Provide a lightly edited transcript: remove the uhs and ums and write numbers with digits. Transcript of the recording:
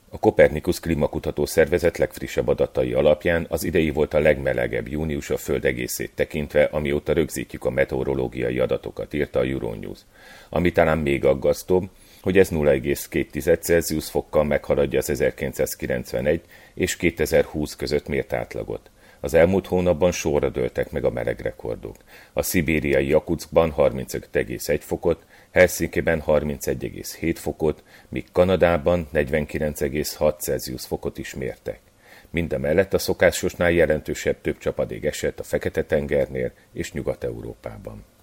A Copernicus klímakutató szervezet legfrissebb adatai alapján az idei volt a legmelegebb június a Föld egészét tekintve, amióta rögzítjük a meteorológiai adatokat, írta a Euronews. Ami talán még aggasztóbb, hogy ez 0,2 Celsius fokkal meghaladja az 1991 és 2020 között mért átlagot. Az elmúlt hónapban sorra dőltek meg a melegrekordok. A szibériai Jakutszkban 35,1 fokot, Helsinkiben 31,7 fokot, míg Kanadában 49,6 Celsius fokot is mértek. Mindemellett a szokásosnál jelentősebb több csapadék esett a Fekete-tengernél és Nyugat-Európában.